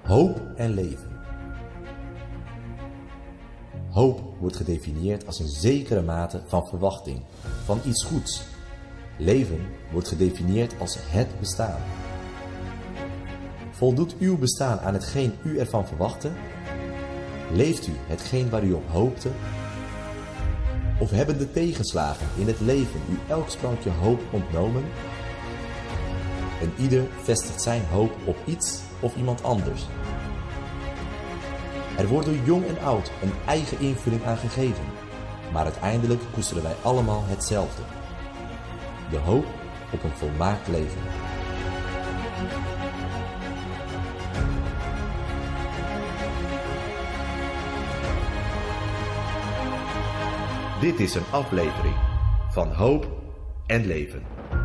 Hoop en leven. Hoop wordt gedefinieerd als een zekere mate van verwachting, van iets goeds. Leven wordt gedefinieerd als het bestaan. Voldoet uw bestaan aan hetgeen u ervan verwachtte? Leeft u hetgeen waar u op hoopte? Of hebben de tegenslagen in het leven u elk sprankje hoop ontnomen? En ieder vestigt zijn hoop op iets of iemand anders. Er wordt door jong en oud een eigen invulling aan gegeven, maar uiteindelijk koesteren wij allemaal hetzelfde: de hoop op een volmaakt leven. Dit is een aflevering van Hoop en Leven.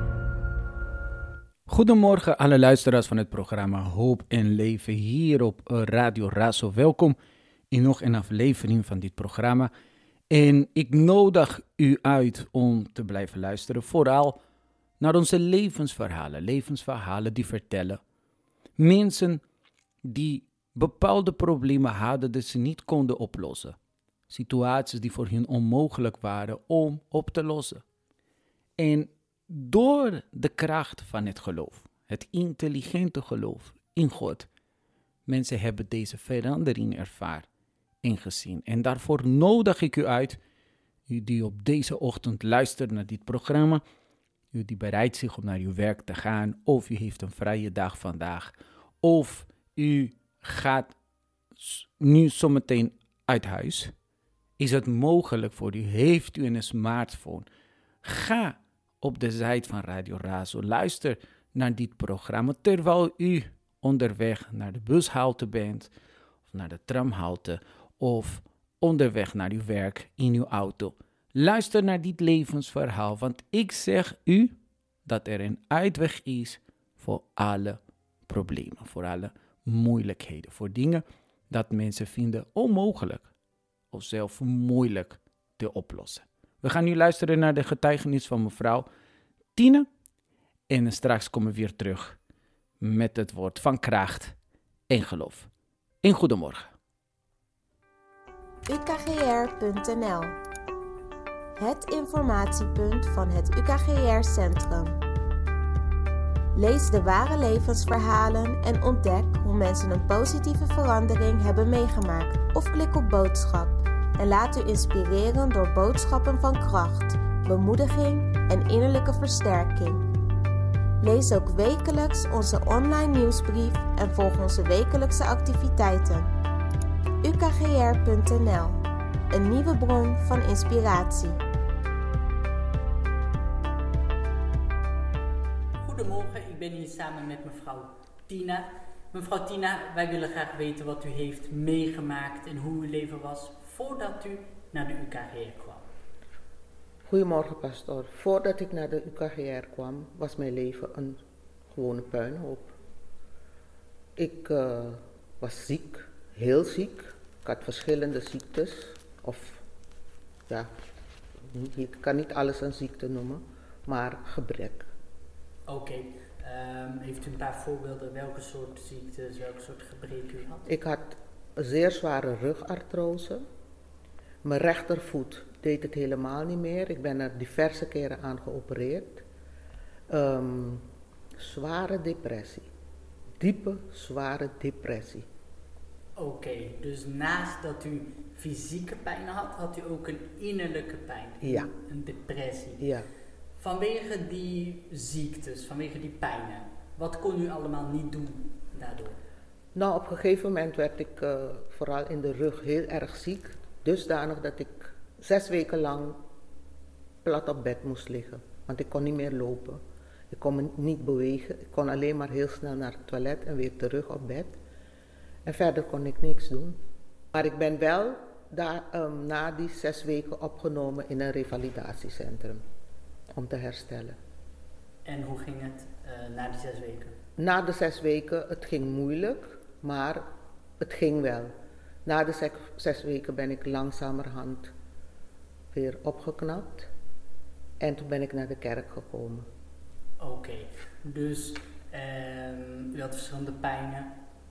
Goedemorgen alle luisteraars van het programma Hoop en Leven hier op Radio Razo. Welkom in nog een aflevering van dit programma. En ik nodig u uit om te blijven luisteren, vooral naar onze levensverhalen die vertellen. Mensen die bepaalde problemen hadden dat ze niet konden oplossen. Situaties die voor hen onmogelijk waren om op te lossen. En door de kracht van het geloof, het intelligente geloof in God, mensen hebben deze verandering ervaren en gezien. En daarvoor nodig ik u uit, u die op deze ochtend luistert naar dit programma, u die bereid is om naar uw werk te gaan, of u heeft een vrije dag vandaag, of u gaat nu zometeen uit huis. Is het mogelijk voor u? Heeft u een smartphone? Ga op de site van Radio Razo. Luister naar dit programma terwijl u onderweg naar de bushalte bent, of naar de tramhalte, of onderweg naar uw werk in uw auto. Luister naar dit levensverhaal, want ik zeg u dat er een uitweg is voor alle problemen, voor alle moeilijkheden, voor dingen dat mensen vinden onmogelijk of zelf moeilijk te oplossen. We gaan nu luisteren naar de getuigenis van mevrouw Tina. En straks komen we weer terug met het woord van kracht en geloof. En goedemorgen. UKGR.nl, het informatiepunt van het UKGR-centrum. Lees de ware levensverhalen en ontdek hoe mensen een positieve verandering hebben meegemaakt. Of klik op boodschap en laat u inspireren door boodschappen van kracht, bemoediging en innerlijke versterking. Lees ook wekelijks onze online nieuwsbrief en volg onze wekelijkse activiteiten. UKGR.nl, een nieuwe bron van inspiratie. Goedemorgen, ik ben hier samen met mevrouw Tina. Mevrouw Tina, wij willen graag weten wat u heeft meegemaakt en hoe uw leven was voordat u naar de UKGR kwam. Goedemorgen, pastoor. Voordat ik naar de UKGR kwam, was mijn leven een gewone puinhoop. Ik was ziek, heel ziek. Ik had verschillende ziektes. Ik kan niet alles een ziekte noemen, maar gebrek. Oké. Heeft u een paar voorbeelden welke soort ziektes, welke soort gebreken u had? Ik had een zeer zware rugartrose. Mijn rechtervoet deed het helemaal niet meer. Ik ben er diverse keren aan geopereerd. Zware depressie. Diepe, zware depressie. Oké, dus naast dat u fysieke pijn had, had u ook een innerlijke pijn. Ja. Een depressie. Ja. Vanwege die ziektes, vanwege die pijnen, wat kon u allemaal niet doen daardoor? Nou, op een gegeven moment werd ik vooral in de rug heel erg ziek. Dusdanig dat ik 6 weken lang plat op bed moest liggen. Want ik kon niet meer lopen. Ik kon me niet bewegen. Ik kon alleen maar heel snel naar het toilet en weer terug op bed. En verder kon ik niks doen. Maar ik ben wel na die 6 weken opgenomen in een revalidatiecentrum. Om te herstellen. En hoe ging het na die 6 weken? Na de 6 weken, het ging moeilijk, maar het ging wel. Na de 6 weken ben ik langzamerhand weer opgeknapt. En toen ben ik naar de kerk gekomen. Oké, dus u had verschillende pijnen.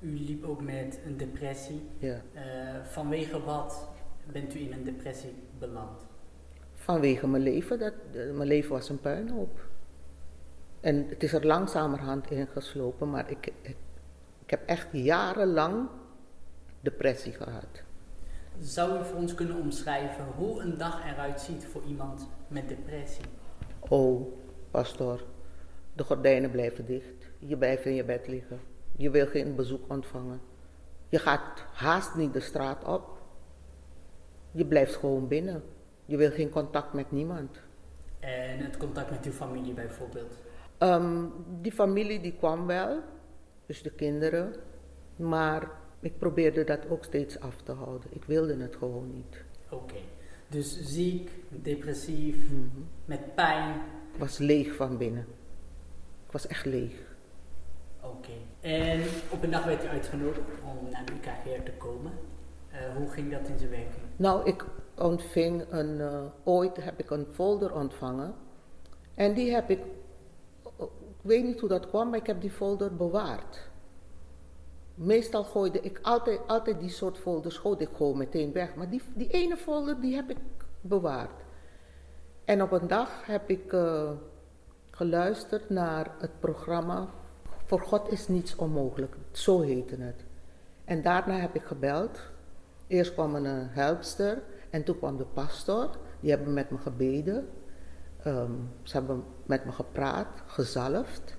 u liep ook met een depressie. Ja. Vanwege wat bent u in een depressie beland? Vanwege mijn leven. Mijn leven was een puinhoop. En het is er langzamerhand ingeslopen, maar ik heb echt jarenlang depressie gehad. Zou u voor ons kunnen omschrijven hoe een dag eruit ziet voor iemand met depressie? Oh, pastoor, de gordijnen blijven dicht. Je blijft in je bed liggen. Je wil geen bezoek ontvangen. Je gaat haast niet de straat op. Je blijft gewoon binnen. Je wil geen contact met niemand. En het contact met uw familie bijvoorbeeld? Die familie die kwam wel, dus de kinderen, maar ik probeerde dat ook steeds af te houden. Ik wilde het gewoon niet. Oké. Dus ziek, depressief, met pijn. Ik was leeg van binnen. Ik was echt leeg. Oké. En op een dag werd u uitgenodigd om naar de UKGR te komen. Hoe ging dat in zijn werking? Nou, ik ontving ooit heb ik een folder ontvangen. En die heb ik weet niet hoe dat kwam, maar ik heb die folder bewaard. Meestal gooide ik altijd die soort folders gooide ik gewoon meteen weg. Maar die ene folder, die heb ik bewaard. En op een dag heb ik geluisterd naar het programma Voor God is niets onmogelijk. Zo heette het. En daarna heb ik gebeld. Eerst kwam een helpster en toen kwam de pastor. Die hebben met me gebeden. Ze hebben met me gepraat, gezalfd.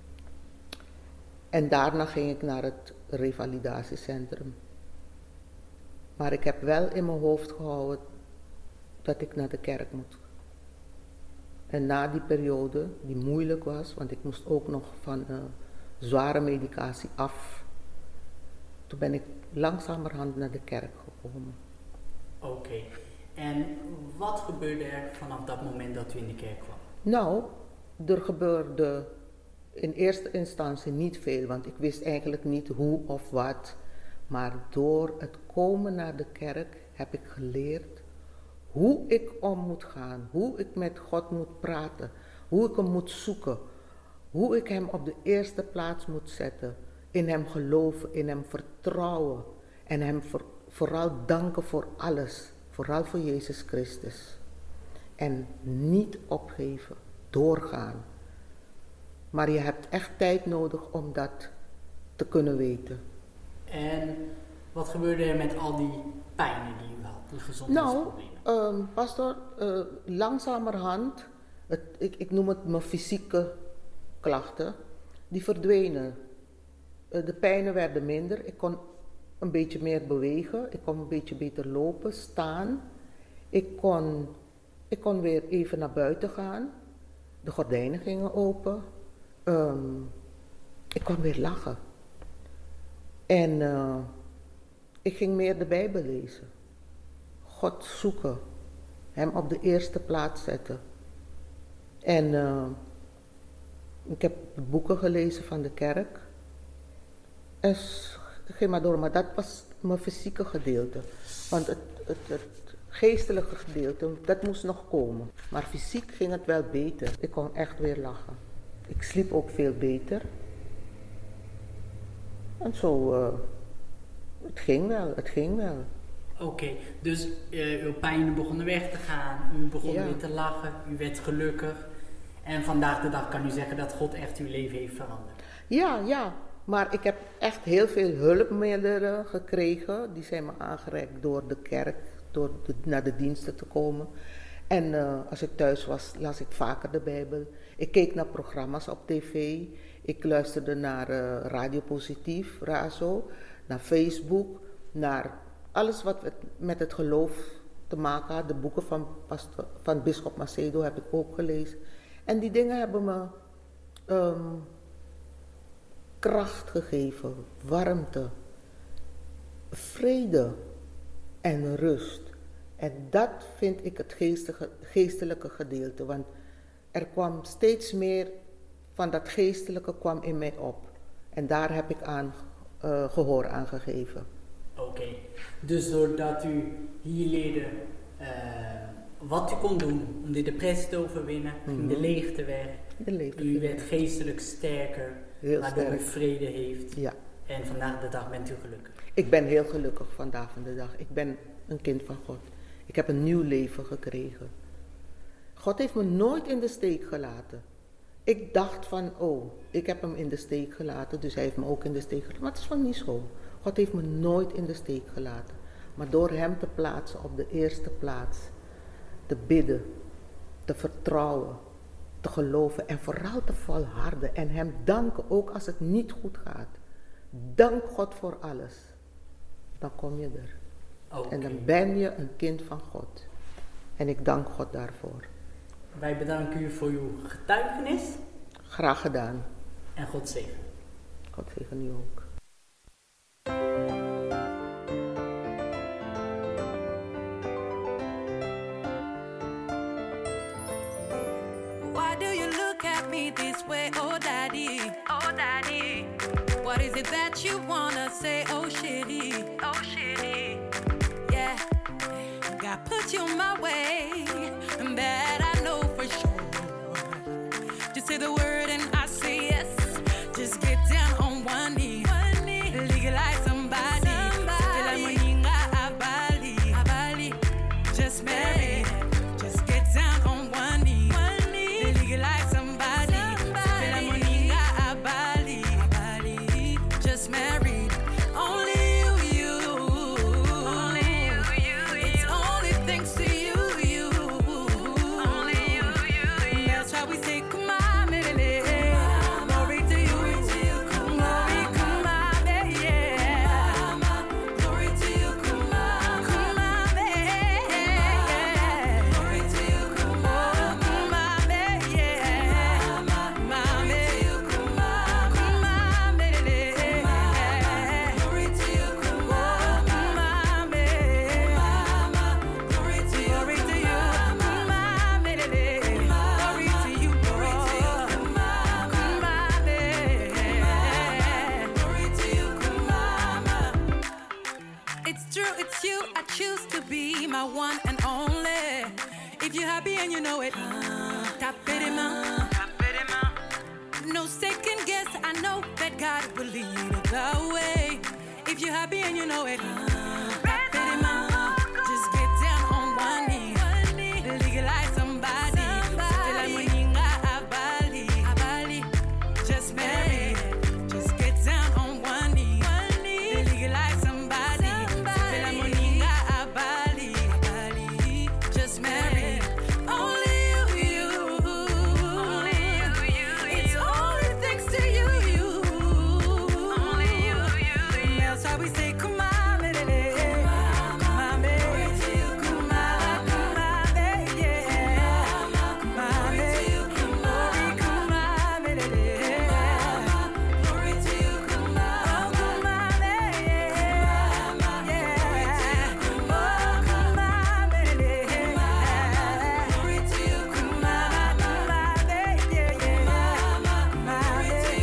En daarna ging ik naar het revalidatiecentrum. Maar ik heb wel in mijn hoofd gehouden dat ik naar de kerk moet. En na die periode, die moeilijk was, want ik moest ook nog van zware medicatie af. Toen ben ik langzamerhand naar de kerk gekomen. Oké. En wat gebeurde er vanaf dat moment dat u in de kerk kwam? Nou, er gebeurde in eerste instantie niet veel, want ik wist eigenlijk niet hoe of wat. Maar door het komen naar de kerk heb ik geleerd hoe ik om moet gaan, hoe ik met God moet praten, hoe ik hem moet zoeken, hoe ik hem op de eerste plaats moet zetten, in hem geloven, in hem vertrouwen en hem vooral danken voor alles, vooral voor Jezus Christus. En niet opgeven, doorgaan. Maar je hebt echt tijd nodig om dat te kunnen weten. En wat gebeurde er met al die pijnen die u had, die gezondheidsproblemen? Nou, pastor, langzamerhand, ik noem het mijn fysieke klachten, die verdwenen. De pijnen werden minder, ik kon een beetje meer bewegen, ik kon een beetje beter lopen, staan. Ik kon weer even naar buiten gaan, de gordijnen gingen open. Ik kon weer lachen. En ik ging meer de Bijbel lezen. God zoeken. Hem op de eerste plaats zetten. En ik heb boeken gelezen van de kerk. En ging maar door. Maar dat was mijn fysieke gedeelte. Want het geestelijke gedeelte, dat moest nog komen. Maar fysiek ging het wel beter. Ik kon echt weer lachen. Ik sliep ook veel beter. En zo, het ging wel. Oké, dus uw pijnen begonnen weg te gaan, u begon weer te lachen, u werd gelukkig. En vandaag de dag kan u zeggen dat God echt uw leven heeft veranderd. Ja, maar ik heb echt heel veel hulpmiddelen gekregen. Die zijn me aangereikt door de kerk, door naar de diensten te komen. En als ik thuis was, las ik vaker de Bijbel. Ik keek naar programma's op tv. Ik luisterde naar Radio Positief, RASO, naar Facebook, naar alles wat met het geloof te maken had. De boeken van Bisschop Macedo heb ik ook gelezen. En die dingen hebben me kracht gegeven, warmte, vrede en rust. En dat vind ik het geestelijke gedeelte, want er kwam steeds meer van dat geestelijke kwam in mij op. En daar heb ik gehoor aan gegeven. Oké, dus doordat u hier leerde wat u kon doen om de depressie te overwinnen, ging de leegte weg. U werd geestelijk sterker, waardoor u vrede heeft. Ja. En vandaag de dag bent u gelukkig? Ik ben heel gelukkig vandaag van de dag. Ik ben een kind van God. Ik heb een nieuw leven gekregen. God heeft me nooit in de steek gelaten. Ik dacht van, ik heb hem in de steek gelaten, dus hij heeft me ook in de steek gelaten. Maar het is van niet zo. God heeft me nooit in de steek gelaten. Maar door hem te plaatsen op de eerste plaats, te bidden, te vertrouwen, te geloven en vooral te volharden en hem danken ook als het niet goed gaat. Dank God voor alles. Dan kom je er. Okay. En dan ben je een kind van God. En ik dank God daarvoor. Wij bedanken u voor uw getuigenis. Graag gedaan. En God zegen. God zegen u ook. Why do you look at me this way, oh daddy? Oh daddy. What is it that you wanna say, oh shitty? Oh shitty. Yeah, God put you my way, and that I know for sure. Just say the word and I say yes. Just get down on one knee. Legalize somebody. Just marry. Just get down on one knee. Legalize somebody. Just married. Only you. Only you. It's only thanks to you. Only you. That's why we say, come on, baby. Glory to you. Glory, come on, baby. Glory to you, come on. Come on, baby. Glory to you, come on. Come on, baby. Mommy, come on. Come on, baby. Glory to you, come on. Come on, baby. Glory to you, come on, baby. Glory to you, come on. Come on, baby. Glory to you, come on. It's true, it's you. I choose to be my one and only. If you're happy and you know it, tap it in my. No second guess, I know that God will lead it the way. If you're happy and you know it, tap it in my. Just get down on one knee. Legalize somebody. Just marry. Just get down on one knee. Legalize somebody. Just marry. Only you. It's only thanks to you. That's why we say, come on, baby. Come on, baby. Come on, baby. Come on, baby. Glory, come on, baby. Glory to you, come on. Come on, baby. Yeah. Oh, come on, baby. Glory to you, come on. Come on, baby. Yeah. Come on, baby.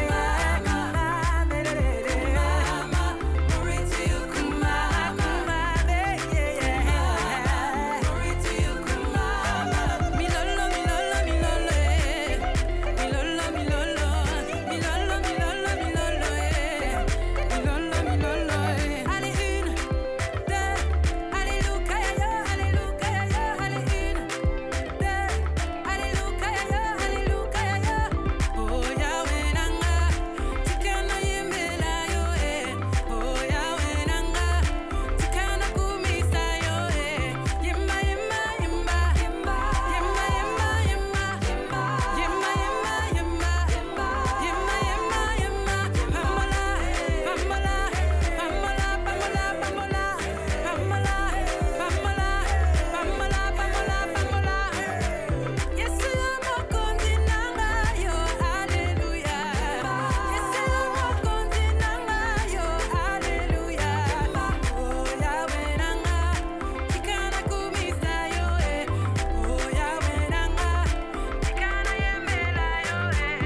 Glory to you, come on. Come on, baby. Yeah. Glory to you, come on. Mi lolo, mi lolo, mi lolo, eh. Mi lolo, mi lolo. Mi lolo, mi lolo, mi lolo, eh. Mi lolo, mi lolo, eh. Allez, une, deux, alléluia, yo, alléluia, yo, allez, une, deux, alléluia, yo, alléluia, yo. Oh, Yahweh, nanga, tikana yembela, yo, eh. Oh, Yahweh, nanga, tikana kumisa, yo, eh. Yemma, yemma, yemma, yemma, yemma, yemma, yemma, yemma, yemma, yemma, yemma, yemma, yemma, pamola, pamola, pamola, pamola, pamola, pamola, pamola, pamola, pamola. Yesu mokonzi nanga yo, hallelujah. Yesu mokonzi nanga yo, hallelujah. Oh, Yahweh nanga, tikana kumisa yo, eh. Oh, Yahweh nanga, tikana yemela yo, eh.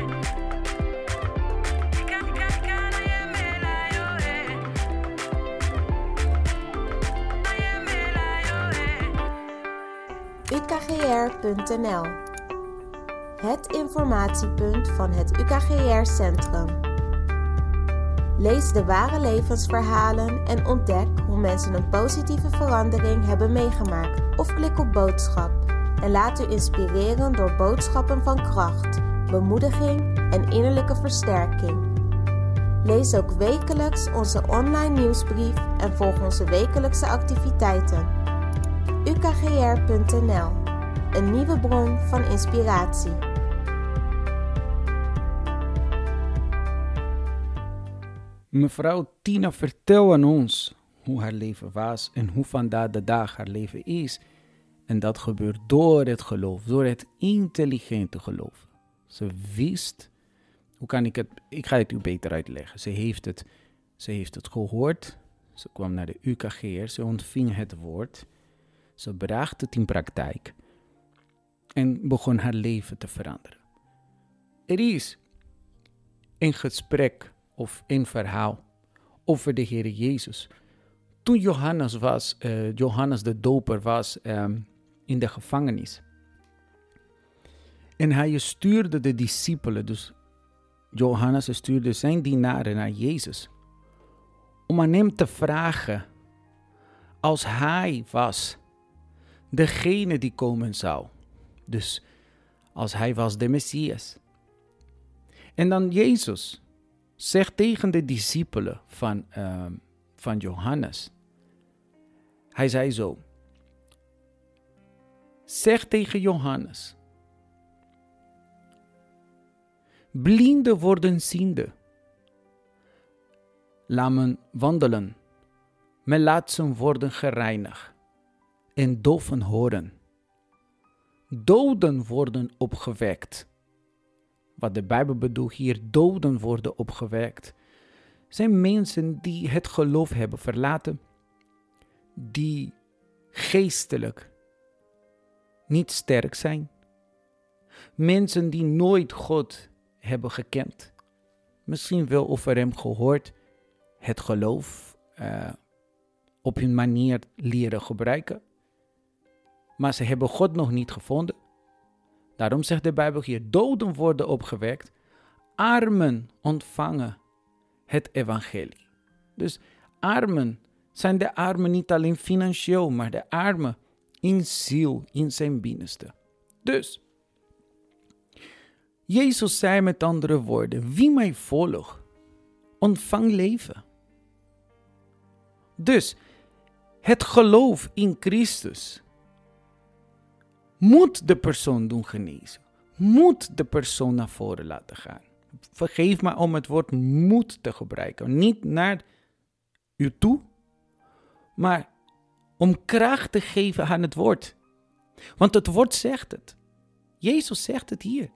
Tikana yemela yo, eh. Yemela yo, eh. ukgr.nl. Het informatiepunt van het UKGR-centrum. Lees de ware levensverhalen en ontdek hoe mensen een positieve verandering hebben meegemaakt. Of klik op boodschap en laat u inspireren door boodschappen van kracht, bemoediging en innerlijke versterking. Lees ook wekelijks onze online nieuwsbrief en volg onze wekelijkse activiteiten. ukgr.nl, een nieuwe bron van inspiratie. Mevrouw Tina vertelt aan ons hoe haar leven was en hoe vandaag de dag haar leven is. En dat gebeurt door het geloof, door het intelligente geloof. Ze wist, hoe kan ik het, ik ga het u beter uitleggen. Ze heeft het gehoord, ze kwam naar de UKGR, ze ontving het woord. Ze bracht het in praktijk en begon haar leven te veranderen. Er is een gesprek of een verhaal over de Heer Jezus. Toen Johannes de Doper was in de gevangenis. En hij stuurde de discipelen, dus Johannes stuurde zijn dienaren naar Jezus. Om aan hem te vragen, als hij was degene die komen zou. Dus als hij was de Messias. En dan Jezus zegt tegen de discipelen van Johannes. Hij zei zo. Zeg tegen Johannes. Blinden worden ziende. Lammen wandelen. Melaatsen worden gereinigd. En doven horen. Doden worden opgewekt. Wat de Bijbel bedoelt hier, doden worden opgewekt. Zijn mensen die het geloof hebben verlaten. Die geestelijk niet sterk zijn. Mensen die nooit God hebben gekend. Misschien wel over hem gehoord. Het geloof op hun manier leren gebruiken. Maar ze hebben God nog niet gevonden. Daarom zegt de Bijbel hier, doden worden opgewekt. Armen ontvangen het evangelie. Dus armen zijn de armen niet alleen financieel, maar de armen in ziel, in zijn binnenste. Dus, Jezus zei met andere woorden, wie mij volgt, ontvangt leven. Dus, het geloof in Christus moet de persoon doen genezen. Moet de persoon naar voren laten gaan. Vergeef me om het woord moet te gebruiken. Niet naar u toe, maar om kracht te geven aan het woord. Want het woord zegt het. Jezus zegt het hier.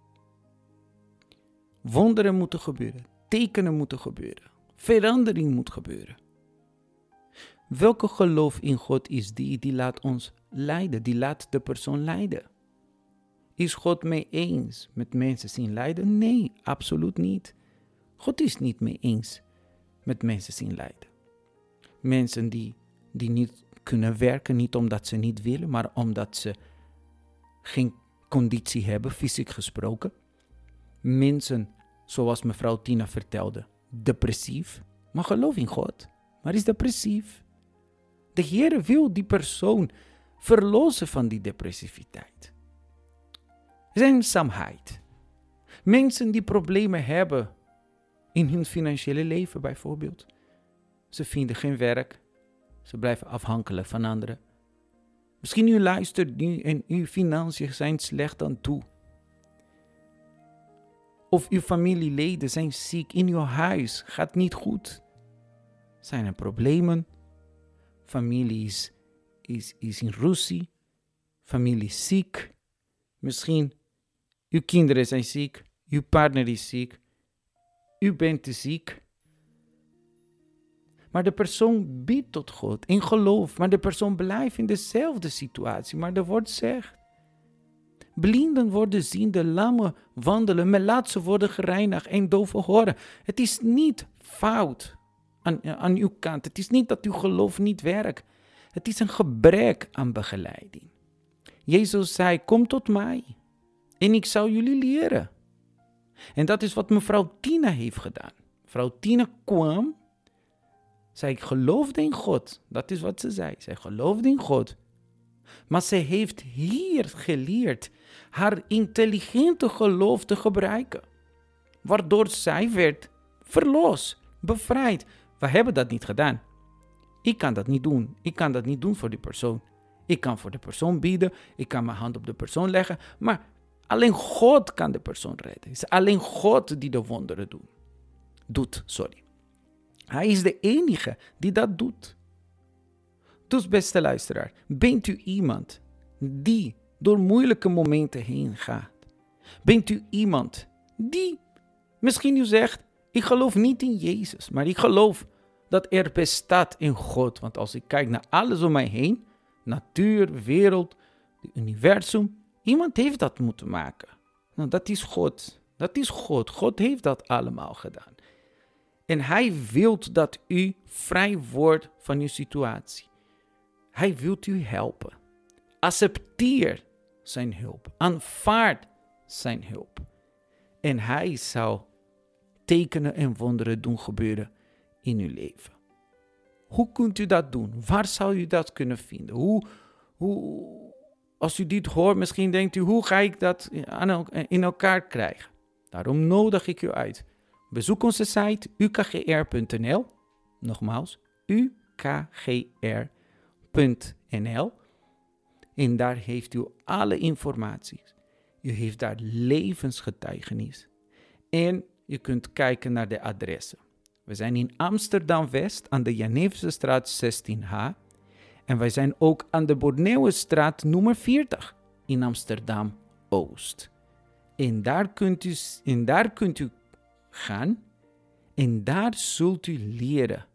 Wonderen moeten gebeuren. Tekenen moeten gebeuren. Verandering moet gebeuren. Welke geloof in God is die laat ons leiden? Die laat de persoon leiden. Is God mee eens met mensen zien lijden? Nee, absoluut niet. God is niet mee eens met mensen zien lijden. Mensen die niet kunnen werken, niet omdat ze niet willen, maar omdat ze geen conditie hebben, fysiek gesproken. Mensen, zoals mevrouw Tina vertelde, depressief, maar geloof in God, maar is depressief. De Heer wil die persoon verlossen van die depressiviteit. Eenzaamheid. Mensen die problemen hebben in hun financiële leven bijvoorbeeld. Ze vinden geen werk. Ze blijven afhankelijk van anderen. Misschien u luistert nu en uw financiën zijn slecht aan toe. Of uw familieleden zijn ziek, in uw huis gaat niet goed. Zijn er problemen? Familie is in ruzie. Familie is ziek. Misschien uw kinderen zijn ziek. Uw partner is ziek. U bent te ziek. Maar de persoon bidt tot God in geloof. Maar de persoon blijft in dezelfde situatie. Maar de woord zegt. Blinden worden ziende, lammen wandelen, melaatsen worden gereinigd en doven horen. Het is niet fout aan uw kant. Het is niet dat uw geloof niet werkt. Het is een gebrek aan begeleiding. Jezus zei, kom tot mij en ik zal jullie leren. En dat is wat mevrouw Tina heeft gedaan. Vrouw Tina kwam. Zij geloofde in God. Dat is wat ze zei. Zij geloofde in God. Maar ze heeft hier geleerd haar intelligente geloof te gebruiken. Waardoor zij werd verlost, bevrijd. We hebben dat niet gedaan. Ik kan dat niet doen. Ik kan dat niet doen voor die persoon. Ik kan voor de persoon bidden. Ik kan mijn hand op de persoon leggen. Maar alleen God kan de persoon redden. Het is alleen God die de wonderen doet. Hij is de enige die dat doet. Dus beste luisteraar, bent u iemand die door moeilijke momenten heen gaat? Bent u iemand die misschien u zegt, ik geloof niet in Jezus, maar ik geloof dat er bestaat in God. Want als ik kijk naar alles om mij heen, natuur, wereld, het universum, iemand heeft dat moeten maken. Nou, dat is God. Dat is God. God heeft dat allemaal gedaan. En hij wil dat u vrij wordt van uw situatie. Hij wil u helpen. Accepteer zijn hulp. Aanvaard zijn hulp. En hij zal tekenen en wonderen doen gebeuren in uw leven. Hoe kunt u dat doen? Waar zou u dat kunnen vinden? Als u dit hoort, misschien denkt u, hoe ga ik dat in elkaar krijgen? Daarom nodig ik u uit. Bezoek onze site ukgr.nl. Nogmaals, ukgr.nl. En daar heeft u alle informaties. U heeft daar levensgetuigenis. En je kunt kijken naar de adressen. We zijn in Amsterdam-West aan de Jeneverstraat 16H. En wij zijn ook aan de Borneuwenstraat nummer 40 in Amsterdam-Oost. En daar kunt u gaan en daar zult u leren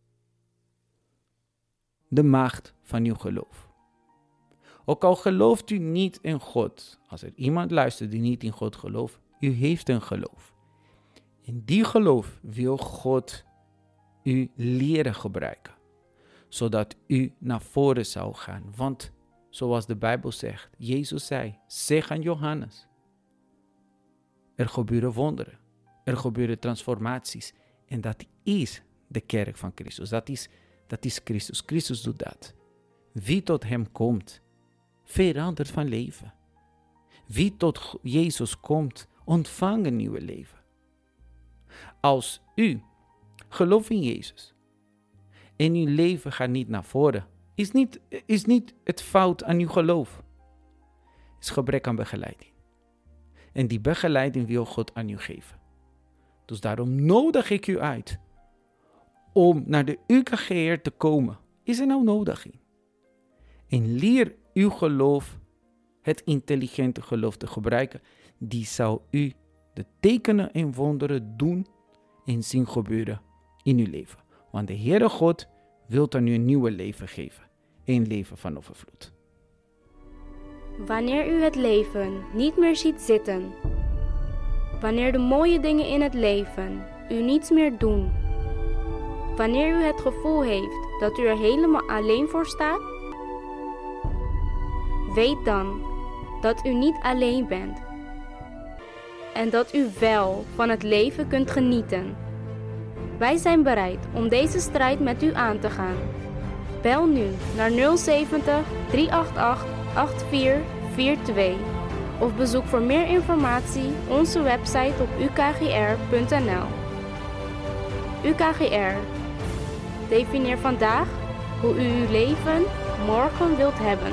de macht van uw geloof. Ook al gelooft u niet in God, als er iemand luistert die niet in God gelooft, u heeft een geloof. En die geloof wil God u leren gebruiken, zodat u naar voren zou gaan. Want zoals de Bijbel zegt, Jezus zei, zeg aan Johannes, er gebeuren wonderen, er gebeuren transformaties. En dat is de kerk van Christus, dat is Christus. Christus doet dat. Wie tot hem komt, verandert van leven. Wie tot Jezus komt, ontvangt een nieuw leven. Als u gelooft in Jezus en uw leven gaat niet naar voren, is niet het fout aan uw geloof. Het is gebrek aan begeleiding. En die begeleiding wil God aan u geven. Dus daarom nodig ik u uit om naar de UKGR te komen. Is er nou nodiging? En leer uw geloof, het intelligente geloof te gebruiken. Die zal u de tekenen en wonderen doen en zien gebeuren in uw leven. Want de Heere God wil aan u een nieuwe leven geven. Een leven van overvloed. Wanneer u het leven niet meer ziet zitten. Wanneer de mooie dingen in het leven u niets meer doen. Wanneer u het gevoel heeft dat u er helemaal alleen voor staat. Weet dan dat u niet alleen bent. En dat u wel van het leven kunt genieten. Wij zijn bereid om deze strijd met u aan te gaan. Bel nu naar 070 388 8442 of bezoek voor meer informatie onze website op ukgr.nl. UKGR. Definieer vandaag hoe u uw leven morgen wilt hebben.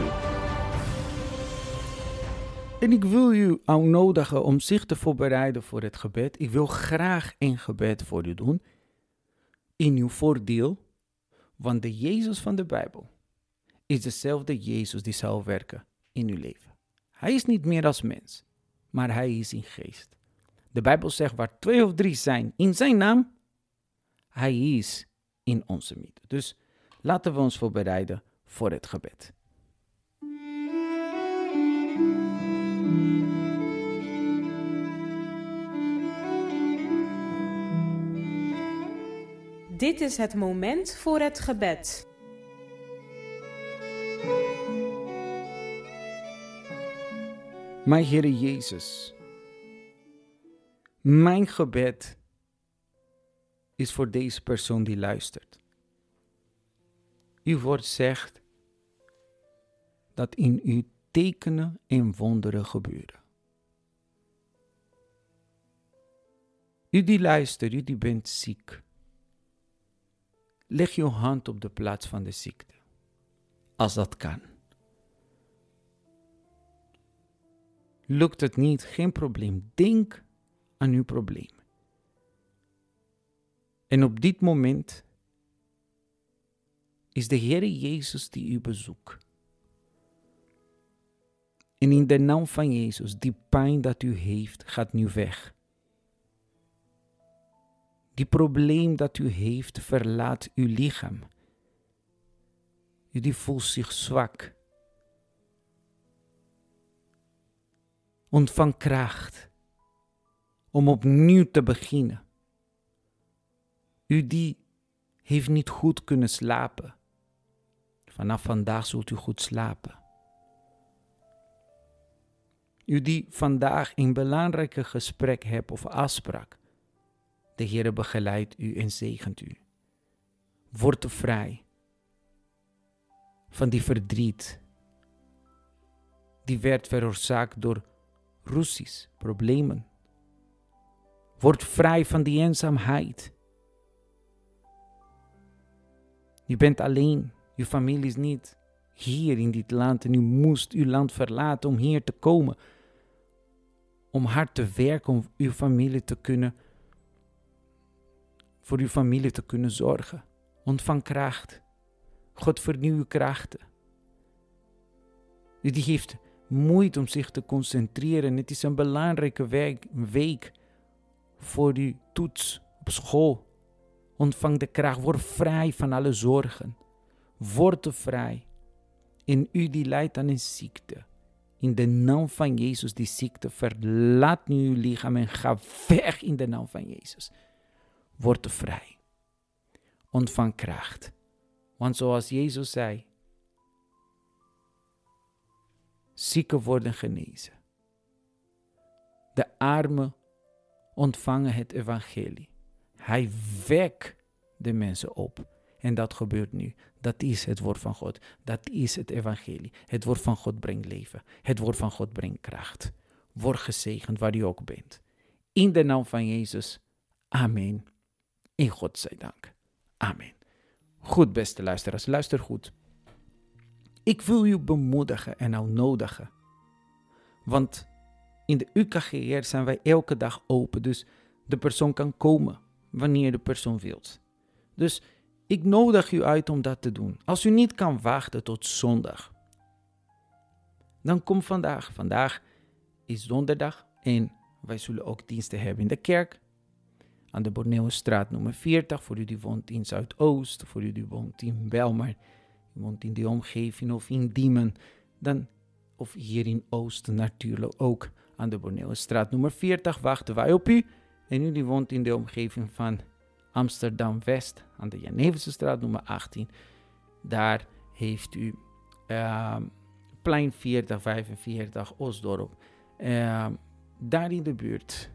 En ik wil u uitnodigen om zich te voorbereiden voor het gebed. Ik wil graag een gebed voor u doen. In uw voordeel. Want de Jezus van de Bijbel is dezelfde Jezus die zal werken in uw leven. Hij is niet meer als mens, maar hij is in geest. De Bijbel zegt waar 2 of 3 zijn in zijn naam, hij is in onze midden. Dus laten we ons voorbereiden voor het gebed. Dit is het moment voor het gebed. Mijn Heere Jezus, mijn gebed is voor deze persoon die luistert. Uw woord zegt dat in u tekenen en wonderen gebeuren. U die luistert, u die bent ziek. Leg uw hand op de plaats van de ziekte, als dat kan. Lukt het niet, geen probleem. Denk aan uw probleem. En op dit moment is de Heer Jezus die u bezoekt. En in de naam van Jezus, die pijn dat u heeft, gaat nu weg. Die probleem dat u heeft, verlaat uw lichaam. U die voelt zich zwak. Ontvang kracht om opnieuw te beginnen. U die heeft niet goed kunnen slapen. Vanaf vandaag zult u goed slapen. U die vandaag een belangrijke gesprek hebt of afspraak. De Heer begeleidt u en zegent u. Word vrij van die verdriet. Die werd veroorzaakt door ruzies, problemen. Word vrij van die eenzaamheid. Je bent alleen, je familie is niet hier in dit land en u moest uw land verlaten om hier te komen. Om hard te werken, om uw familie te kunnen, voor uw familie te kunnen zorgen. Ontvang kracht. God vernieuw uw krachten. Die heeft moeite om zich te concentreren. Het is een belangrijke week voor uw toets op school. Ontvang de kracht. Word vrij van alle zorgen. Word vrij. En u die lijdt aan een ziekte. In de naam van Jezus, die ziekte, verlaat nu uw lichaam en ga weg in de naam van Jezus. Word vrij. Ontvang kracht. Want zoals Jezus zei, zieken worden genezen. De armen ontvangen het evangelie. Hij wekt de mensen op. En dat gebeurt nu. Dat is het woord van God. Dat is het evangelie. Het woord van God brengt leven. Het woord van God brengt kracht. Word gezegend waar u ook bent. In de naam van Jezus. Amen. En God zij dank. Amen. Goed, beste luisteraars. Luister goed. Ik wil u bemoedigen en uitnodigen. Want in de UKGR zijn wij elke dag open. Dus de persoon kan komen wanneer de persoon wilt. Dus ik nodig u uit om dat te doen. Als u niet kan wachten tot zondag, dan kom vandaag. Vandaag is donderdag en wij zullen ook diensten hebben in de kerk. Aan de Borneostraat nummer 40, voor u die woont in Zuidoost, voor u die woont in Belmar, u woont in die omgeving of in Diemen, dan, of hier in Oost natuurlijk ook aan de Borneostraat nummer 40 wachten wij op u. En u die woont in de omgeving van Amsterdam-West, aan de Jeneversestraat nummer 18. Daar heeft u plein 40, 45, Osdorp. Daar in de buurt,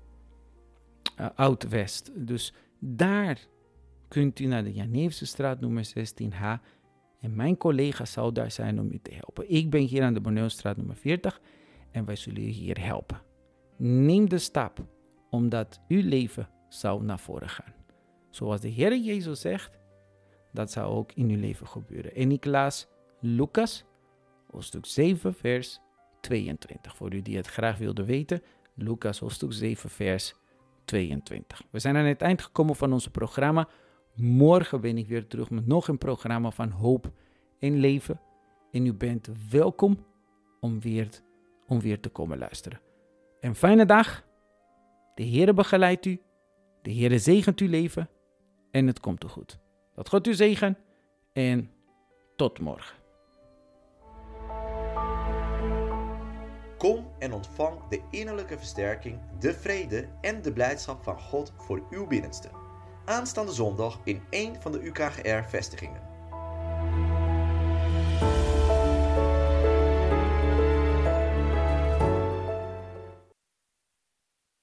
Oud-West. Dus daar kunt u naar de Jeneversestraat nummer 16H. En mijn collega zal daar zijn om u te helpen. Ik ben hier aan de Borneostraat nummer 40 en wij zullen u hier helpen. Neem de stap, omdat uw leven zal naar voren gaan. Zoals de Heer Jezus zegt, dat zal ook in uw leven gebeuren. En ik las Lucas, hoofdstuk 7, vers 22. Voor u die het graag wilden weten, Lucas, hoofdstuk 7, vers 22. We zijn aan het eind gekomen van ons programma. Morgen ben ik weer terug met nog een programma van hoop en leven. En u bent welkom om weer te komen luisteren. Een fijne dag. De Heer begeleidt u. De Heer zegent uw leven. En het komt u goed. Dat God u zegen. En tot morgen. Kom en ontvang de innerlijke versterking, de vrede en de blijdschap van God voor uw binnenste. Aanstaande zondag in een van de UKGR-vestigingen.